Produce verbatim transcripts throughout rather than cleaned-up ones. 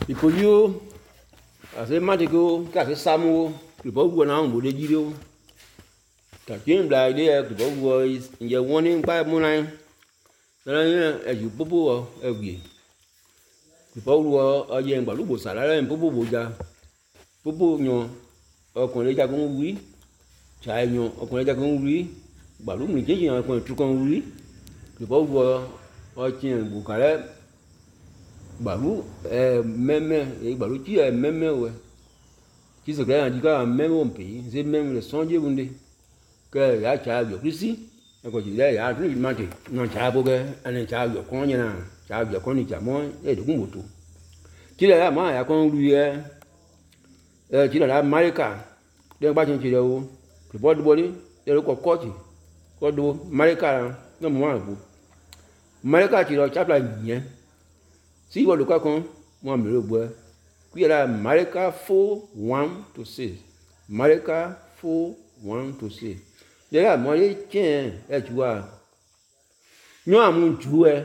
Ipo yo ase matiko ka se samu ipo wo na mo de jiro ta tin bla de ipo wo nje woni pa mo na na e ju popo e gbe ipo wo oye ngba lu bo sala le popo bo ja popo yan ọkùnrin jagun wi cha yan ọkùnrin jagun wi gba lu mi jeje yan ọkùnrin tu kan wi ipo wo o tin bu kare gbalu eh meme e gbalu ti e meme we ti se gran di ka meme on pe se meme le sonje bunde ke ya cha yo krisi e ko ji le ya tu ma te no cha bo ke ane cha yo kon yin na cha yo kon ni cha mo e du kun moto ti le ya ma ya kon lu ye e ti le la marika de gba tin ti le o ke bo bo ni e ko ko ti ko do marika no mo wa bo marika ti lo chapla yen si wo luka kan mo mi ro gbo ku era marika four one to six marika four one to six de la mo ye chen e tuwa nyo amun ju e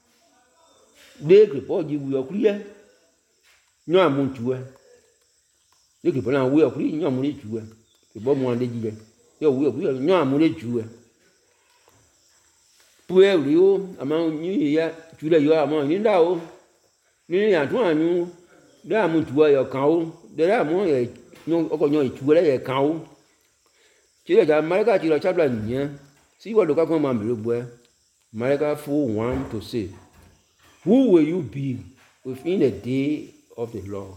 de ke po ji wu yo kri e nyo amun ju e de ke po na wu yo kri nyo amun ju e ke bo mo ande ji e yo wu yo kri nyo amun ju e pu e ri o ama ni ya ju le yo ama ni da o ni ya tun anu da mu tuwa yo kan o de la mo ye nyon oko nyon tuwa le ye kan o ti le ja marika ti lo chapla nyen si wo lo ka kon ma mi lo bo e marika four one to six who will you be within the day of the Lord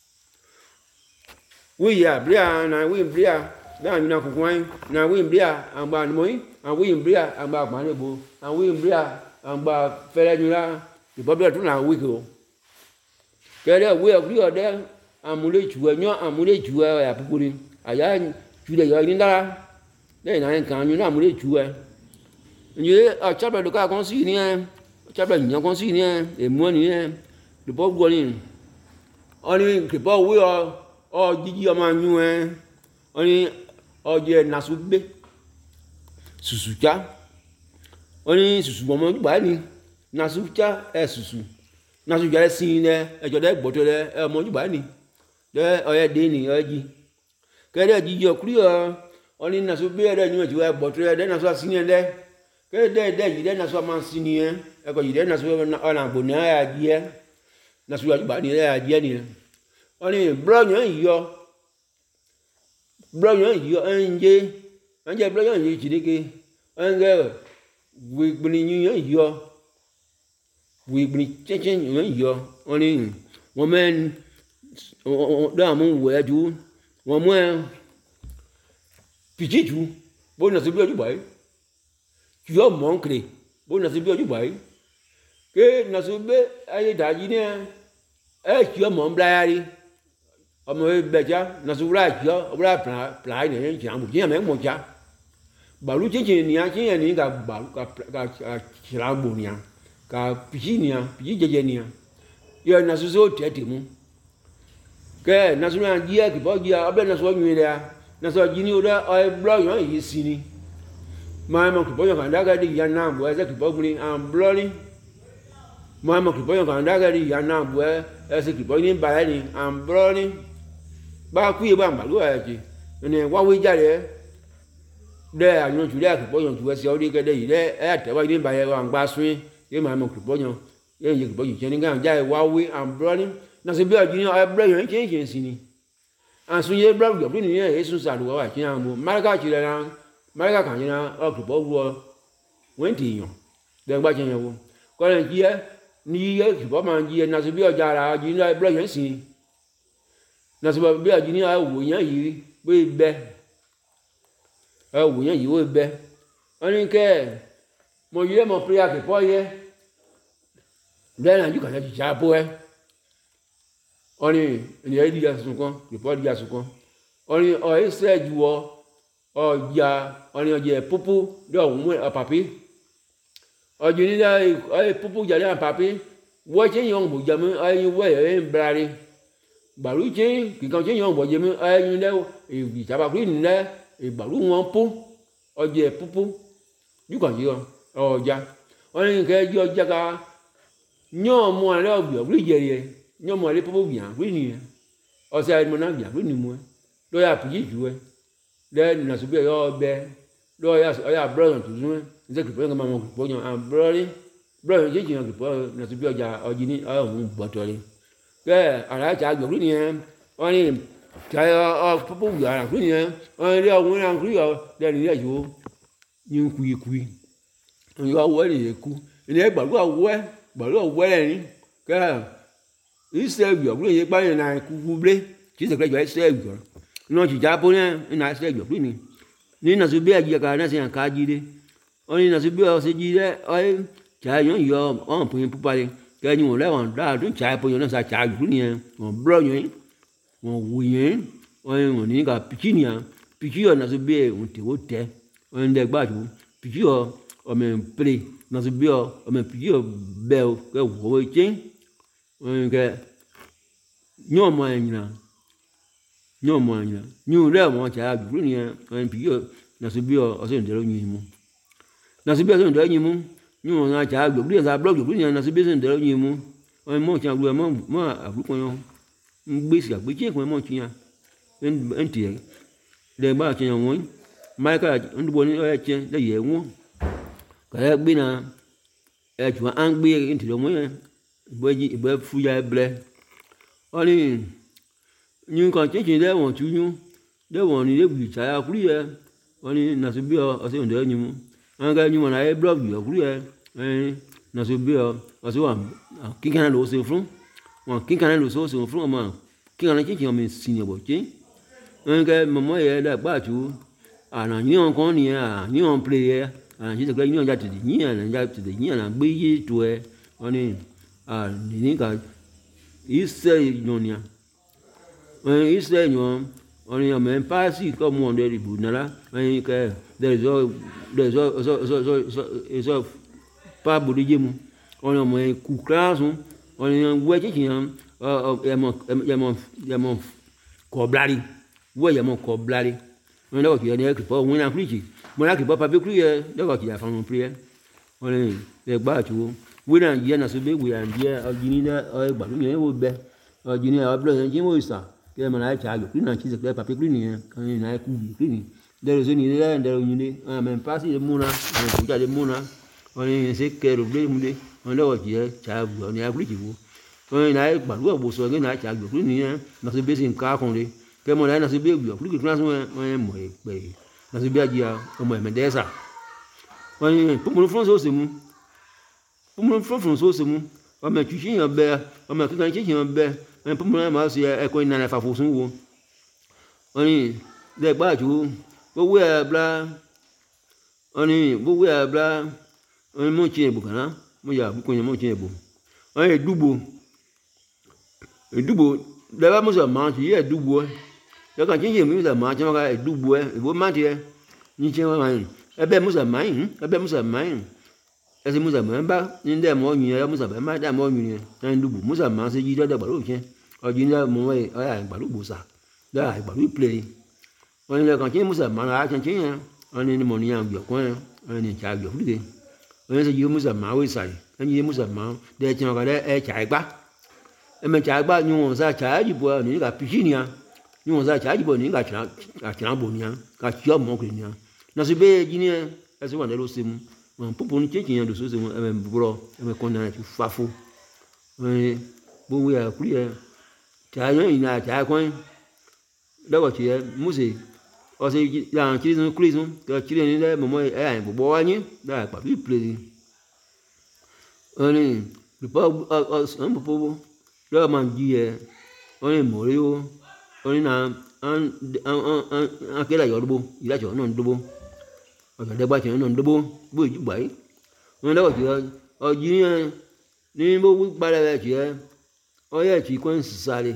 we ya bria na we bria da mi na kokwan na we bria agba ni mo yin and we bria agba pa ni bo and we bria agba fere nyura ibobia tun na we ko kere we agri ode amule juwe nyo amule juwe ya pupuri aya jude yo ni dara le na kan nyu na amule juwe nyi a chaba do ka kon si ni e chaba nyan kon si ni e e mo ni e de bo go ni oni ke bo we o o jiji o ma nyu e oni o je nasugbe susucha oni susu mo mo gba ni nasucha e susu na su jare sin ne e jo de gboto de e mo ju ba ni de oye de ni oji ke de ji yo kuri o oni na su be de ni ju e gboto de na so sin de ke de de ji de na so ma sin ni e ko ji de na so na gbo na ya ji e na su ju ba ni ya ji ni oni bro yan yo bro yan yo enje enje bro yan yi ji de ke enge we gbini yan yo we bring change yo oni won men da mu we ju won mo pijiju bo na se bi oju bai yo monkre bo na se bi oju bai ke na so be aye daji ni e ki o mo mbla yari omo e beja na so bra ki o bra pla pla ni ni jam ji me mo ja balu chin ni a chin ni ga balu ka ka kira gbo ni ka piji ni a piji jeje ni a yo na so so tete mu ke na so na ji e ki bo ji a obe na so nyu ile a na so ji ni o da o blo yan yi si ni ma mo ki bo yan kan da ga di ya na bo e se ki bo mu ni am blo ni ma mo ki bo yan kan da ga di ya na bo e se ki bo ni ba ni am blo ni ba ku ye ba ma lo e ji ni wa we jare de a yan ju le ki bo yan ju e se o ri ke de yi de e te wa ni ba ye wa gba sun ye ma mo ki bo yan ye ye ki bo ju je ni gan ja e wa we am blo ni na se bi o ji ni o blo yan chen chen si ni an sun ye blo yo ni ye sun sa lo wa chen an mo marika chi le na marika kan na o ki bo wo wen ti yan de gba chen yan wo ko le ji e ni ye ki bo ma ji e na se bi o ja ra ji ni blo yan si na se bi o ji ni a wo yan yi we be a wo yan yi we be oni ke mo ye mo prayer ke po ye de na ju kan ji ja po e oni ni e di asun kan report di asun kan oni o e se ju o o ja oni o je popo do mu a papi o ji ni da e popo ja le papi wo che yon bo ja mu ai we e brari balu che ki kan che yon bo je mu ai ni le e bi ja ba kri ni le e balu won po o je popo ju kan ji o ja oni ke ji o ja ka nyo mo ale obi obi je ye nyɔmɔ le popo bia kpli ni ɔsɛ ayɛ mɔ na bia kpli ni mu lɔ ya pi dzue lɛ nasu bi yɔ bɛ lɔ ya ɔya brɔ yɔ tuzu nse kripo yɛ kama mɔ kripo yɔ abrɔ li brɔ yɔ dzi yɔ kripo nasu bi ɔdza ɔdzi ni ɔyɔ ŋu gbɔtɔ li kɛ ala tsa gbɔ kpli ni yɛ ɔni tsa yɔ ɔ popo bia la kpli ni yɛ ɔni lɛ ɔŋu la kpli yɔ lɛ ni yɛ dzo nyi kui kui ɔni yɔ wɛ ni yɛ ku ɛni yɛ gbalu awɛ gbalu awɛ lɛ ni kɛ isɛ wiɔ kpli yɛ kpa yɛ na kuku ble tsi sɛ kple dzɔ isɛ wiɔ nɔ dzidza po ne ina isɛ wiɔ kpli ni ni nasu bi adzi ka ne se yan ka dzi de ɔni nasu bi ɔse dzi de ɔye tsa yɔ yɔ ɔn po yin pupa de kɛ nyi wɔn lɛ wɔn da do tsa po yɔ ne sa tsa wiɔ kpli ni yɛ wɔn blɔ yɔ wɔn wu yɛ ɔye wɔn ni ka pitsi ni ya pitsi yɔ nasu bi yɛ wɔn te wo tɛ ɔni dɛ gba tso pitsi yɔ ɔmɛ ple nasu bi yɔ ɔmɛ pitsi yɔ bɛ o kɛ wɔ wo tse ɔni kɛ nyɔmɔ yɛ nyina nyɔmɔ yɛ nyina nyɔ lɛ wɔn tsa wiɔ kpli ni yɛ ɔni pitsi yɔ nasu bi yɔ ɔsɛ ŋdɛ lɛ nyi mu nasu bi yɔ ɔsɛ ŋdɛ nyi mu nyɔ wɔn tsa wiɔ kpli yɛ sa blɔ wiɔ kpli ni yɛ nasu bi yɔ ɔsɛ ŋdɛ lɛ nyi mu ɔni mɔ tsa wlu yɛ mɔ mɔ avu kɔnyɔ ŋgbesi agbetsi kɔnyɔ mɔ tsi ya ŋti yɛ lɛ gba tsi yɛ wɔn mayi ka ŋdubɔ ni ɔyɛ tsi lɛ yɛ ŋɔ kɛlɛ gbena ɛtsu aŋgbe ŋti lɛ mɔ yɛ ìbɛ dzi ìbɛ fu ya blɛ ɔni nyi kan tsitsi lɛ wɔn tsu nyu lɛ wɔn ni lɛ wuli tsa ya kpli yɛ ɔni nasu bi yɔ ɔsɛ ŋdɛ nyi mu ɔni nyi wɔn na yɛ blɔ wiɔ kpli yɛ ɛni nasu bi yɔ ɔsɛ wɔn kikan lɛ ose fún wɔn kikan lɛ ose fún wɔn kikan tsitsi wɔn mi si ne bɔ tse ɔni kɛ mɔmɔ yɛ lɛ gba tso ana nyi wɔn kɔn ni yɛ ana nyi wɔn ple yɛ ana tsi sɛ kple nyi wɔn dza tete nyi ana dza tete nyi ana gbe yi to yɛ ɔni a nini ka isɛ nyɔnia ɔni isɛ nyɔ ɔni ɔmɛ paasi kɔ mu ɔdɛ ibu nala ɔni kɛ there is all there is all so so so so so pa bodi dze mu ɔni ɔmɛ ku kra sun ɔni wɛ tsitsi yɛ ɔ ɔ yɛmɔ yɛmɔ yɛmɔ kɔblari wɛ yɛmɔ kɔblari ɔni dɛ wɔtsi yɛ ni yɛ kripɔ ŋun na kuli tsi mo na kripɔ papi kuli yɛ dɛ wɔtsi yɛ afanu pli yɛ ɔni yɛ gba tso wí náà yẹ nasu bẹ wíyà díẹ̀ ọjìní dẹ ọyẹ gbàdú yẹn wò bẹ ọjìní ọbẹ yẹn jí wò sà kí ẹ mọ náà tsa àgbẹ kí náà tsi sẹpẹ papi kí nìyẹn kí ẹ náà kú kí ni dẹrẹ sọ nìyẹn dẹ dẹrẹ onyin dẹ ẹ mẹ paasi de múna ẹ kúta de múna ọni yẹn sẹ kẹrù bẹ mu dẹ ọni dẹ wọ tiẹ tsa àgbẹ ọni àgbẹ tsi wò ọni náà gbàdú ọbọ sọ kí náà tsa àgbẹ kí nìyẹn nasu bẹ sì ń ká kàn dẹ kí ẹ mọ náà nasu bẹ wíyà kí kí kíláàsì wọn mọ ẹ pẹ nasu bẹ àjìyà ọmọ ẹmẹ dẹ sà ọni pọpọlọ fún sọ mu pọmọlọ fúnfún sóòsì mu ọmọ ẹtùtù yẹn bẹ ọmọ kíkan títí yẹn bẹ ẹ pọmọlọ yẹn máa ṣe ẹkọ ìnana ìfàfọ sún wo ọni dẹ gbà tó gbogbo ẹ bla ọni gbogbo ẹ bla ọni mọ tsi ẹbù kàná mọ yà àbúkọ yẹn mọ tsi ẹbù ọni ẹdúgbò ẹdúgbò dẹbà mọsọ máa tì yẹ ẹdúgbò ẹ lọkàn títí yẹn mọsọ máa tì wọn ká ẹdúgbò ẹ ìbò má tiẹ ní tsi wọn máa yìn ẹbẹ mọsọ máa yìn ẹbẹ mọsọ máa yìn ẹsẹ musa mọ ẹnba ní ndé mọ ọnyìn ẹ musa mọ ẹnba dá mọ ọnyìn ẹ ẹ ndúgbò musa mọ ẹsẹ yí dọdọ gbàlú òkè ọjì ní mọ ẹ ọyà gbàlú gbòòsà dọdọ gbàlú ìpìlẹ yìí wọn ní lẹkàn tí musa mọ ara kẹntì yẹn wọn ní mọ níyàn gbọ kọ yẹn wọn ní ìtsà gbọ fúlùkẹ wọn ní sẹ yí musa mọ àwọn ìsàlẹ ẹni yí musa mọ dẹ tiẹ wọn kọ dẹ ẹ tsà ẹgbà ẹmẹ tsà ẹgbà ní wọn sá tsà ẹdìbò ní ká pìtì nìyà ní wọn sá tsà ẹdìbò ní ká tsà bò nìyà ká tsì ọmọ kiri nìyà nàṣẹ bẹẹ jí ni ẹsẹ wọn lọ sẹ mu wọn pọpọ ní tsẹtsẹ yẹn doso sẹ mu ẹmẹ búrọ ẹmẹ kọnà ti fafo ẹ gbogbo yà kúrì yẹ tsà yẹn yìí nà tsà kọ́ni lọ́wọ́ tsi yẹ mose ọsẹ yàn tsiri sún kúrì sún kẹ tsiri yẹn lẹ mọmọ ẹ yà gbọgbọ wa nyi lẹ àkpàbí pèlè ọni lùpọ̀ ọ ọ ọ̀n pọpọ lọ́wọ́ máa dzi yẹ ọni mọ̀lẹ́ wo ọni nà an an an an kẹlẹ ayọ̀ dóbo yìí látsọ̀ ọ̀nà dóbo ọ̀sán dẹ́gbà tsẹ̀ ọ̀nà dóbo bó ìdí gbà yìí wọn lọ́wọ́ tsi yẹ ọdzi yẹn ní bó gbalẹ̀ yẹ tsi yẹ ọyẹ tsi kọ́ ń sisali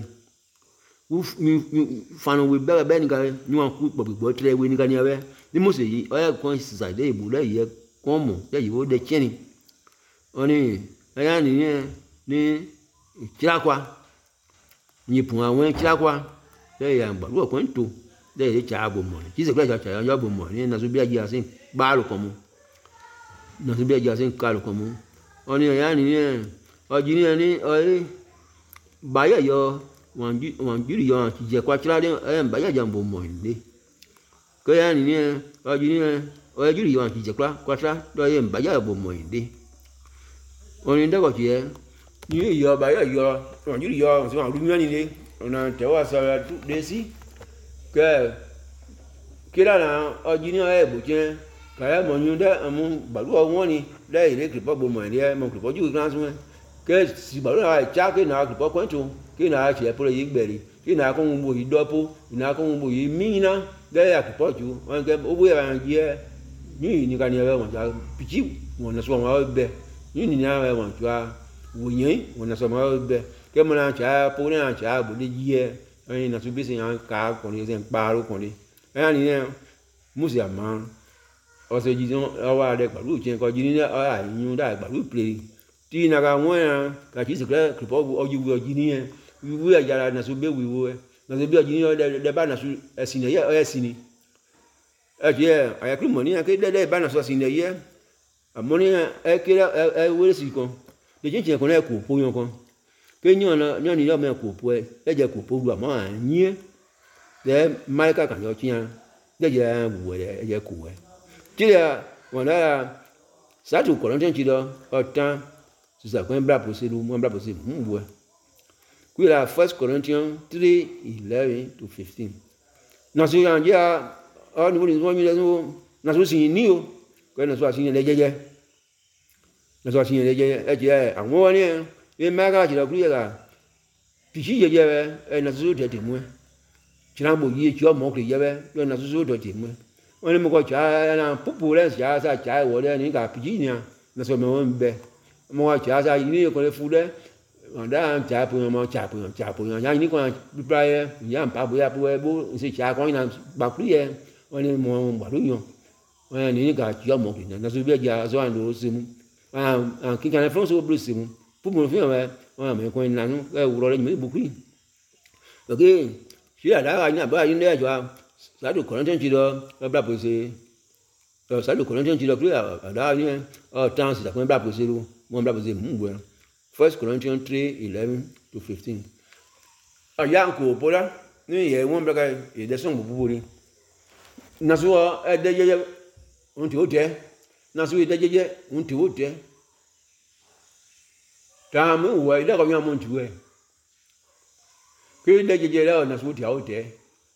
fanu wo bẹ́ẹ̀ bẹ́ẹ̀ nìkan ní wọn kú gbọ̀gbọ̀ tẹ́lẹ̀ wo nìkan ní abẹ́ ní mose yìí ọyẹ kọ́ ń sisali dẹ́ ìbò lẹ́yìn yẹ kọ́ mọ̀ lẹ́yìn wo dẹ́ tiẹ́ni ọni ẹ̀yà nìyẹn ní tsirakwa nyipun àwọn tsirakwa lẹ́yìn àgbàdo ọ̀kọ́ ń to lẹ́yìn yẹ tsa bò mọ̀ tí sèkúlẹ̀ tsa tsa yọ bò mọ̀ ní nasu bí adìyẹ àti gbaalu kọ́ mu nasu bí adìyẹ àti kaalu kọ́ mu ọni ẹ̀yà nìyẹn ọdzi nìyẹn ní ọyẹ baya yo wanju wanju yo ki je kwa chira de e baya jambo mo ni ko ya ni ni o ju ni o ju yo ki je kwa kwa chira do ye baya bo mo ni oni nda ko ti e ni yo baya yo wanju yo so ru mi ni ni ona te wa sa tu de si ke kira na o ju ni e bo je ka ya mo nyu de amu balu o won ni le ile ki po bo mo ni e mo ki po ju kan sun ke si balu na cha ke na ki po kon tu ke na che po yi gberi ke na ko ngbo yi dopo na ko ngbo yi mi na de ya ki po ju won ke o bo ya je ni ni ka ni e won ja piji won na so won be ni ni na e won ju a wo yin won na so ma be ke mo na cha po na cha bo de ye e na su bi se yan ka ko ni se pa ro ko ni e ni ne musi ama o se ji o wa de pẹ̀lú chen ko ji ni a yun da pẹ̀lú play ti na ka won ya ka ti se kre kripo o ji wo ji ni e wi ya ra na so be wi wo e na so be ji ni de de ba na so esin ye o esin ni e je aya kri mo ni ke de de ba na so esin ye amoni e ke e wo si kon de chen chen ko na ko po yon kon ke nyon na nyon ni yo me ko po e e je ko po lu mo an yin de mai ka kan yo chin de je wo e je ko e ti ya won na sa tu ko ron ti do o tan si sa ko bra po se lu mo bra po se mu wo ku la First Corinthians three eleven to fifteen na so yan ja o ni wo ni mo mi le so na so sin ni o ko na so sin le jeje na so sin le jeje e je àwọn ni e ma ga ji lo ku ya pi ji jeje be e na so de de mu ti na bo yi ti o mo kri je be yo na so so de de mu wọ́n ní mo kọ́ cha na pupu le cha sa cha wo le ni ka pi ni na so me won be mo wa cha sa ni ko le fu le on da cha pu mo cha pu cha pu ya ni ko bi pra ye ya pa bo ya pu e bo se cha ko na ba ku ye wọ́n ní mo ba lu yan wọ́n ní ka ti o mo ki na so bi ja so an lo se mu ah ki kan fon so bru se mu pu mo fi we wọ́n me ko na nu e wuro le mi bu ku ok si ada ni ba ni le jo Sadu Corinthians ti do bra po se o Sadu Corinthians ti do kri ada ni o tan si da ko bra po se lu mo bra po se mu gbe First Corinthians three eleven to fifteen aya ko pola ni ye won bra ka e de son bubu ni na so e de je on ti o de na so e de je on ti o de ta mu wo ide ko yan mo ti we ke de je je la na so ti a o de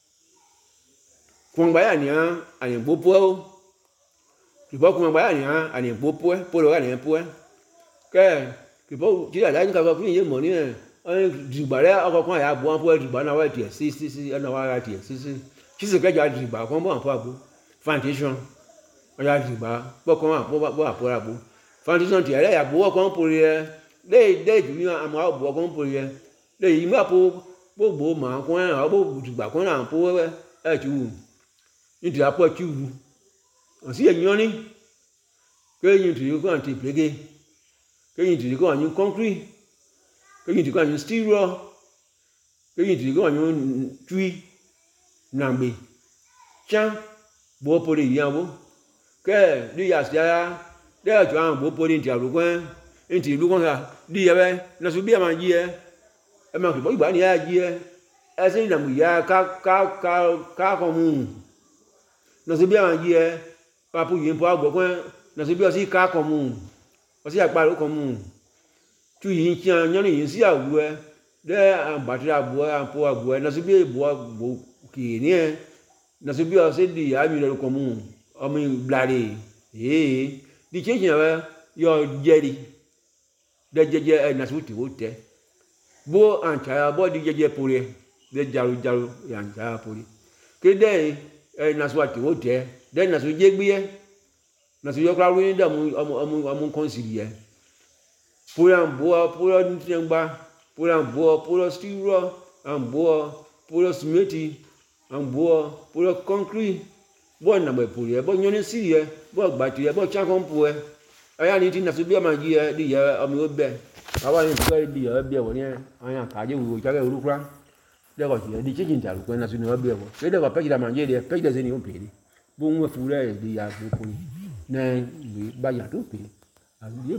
kun baya ni an ani popo o kibo kun baya ni an ani popo e polo ga ni popo e ke kibo ti da ni ka ba fun ye mo ni e digba re oko kan ya bo an po digba na wa ti si si si na wa ra ti si si ki se ke ja digba kon bo an po abo foundation o ya digba bo kon an po bo apo ra bo foundation ti ere ya bo kon po re le de ju ni an mo bo kon po re le yi ma po bo bo ma kon an bo digba kon an po e e ju ni ti apo ti wu o si eyan ni ke yin ti ko an ti plege ke yin ti ko an concrete ke yin ti ko an steel ke yin ti ko an tui nambe chan bo po ri yan bo ke ni ya sia de jo an bo po ri ti aru kan en ti lu kan sa di ye be na su bi ma ji e e ma ki bo gba ni ya ji e e se na mu ya ka ka ka ka ko mu na se bi àwọn yi e pa pu yin po agbo kan na se bi o si ka ko mu o si aparo ko mu tu yin ti an yan yin si awu e de an battery abo an po agbo e na se bi bo agbo ki ni e na se bi o se di a mi lo ko mu o mi blare eh di change na yo jeri de jeje na su ti o te bo an cha bo di jeje pore de jaru jaru yan cha pore ke de e na so ati o te de na so je gbe e na so yo kra ru ni da mu amu amu consider e pura bo pura ni ngba pura bo pura steel an bo pura cement an bo pura concrete bo na be pura bo nyon si e bo gba ti e bo cha kon po e aya ni ti na so bi ma ji e di ya omi o be awa ni ti di ya be wo ni aya ka je wo cha ke ru kra de ko ti di chicken ta ko na so ni o be wo ke de ko pe ji da ma je de pe de se ni o pe ni bo nwe fu re di ya ko ko na ba ya to pe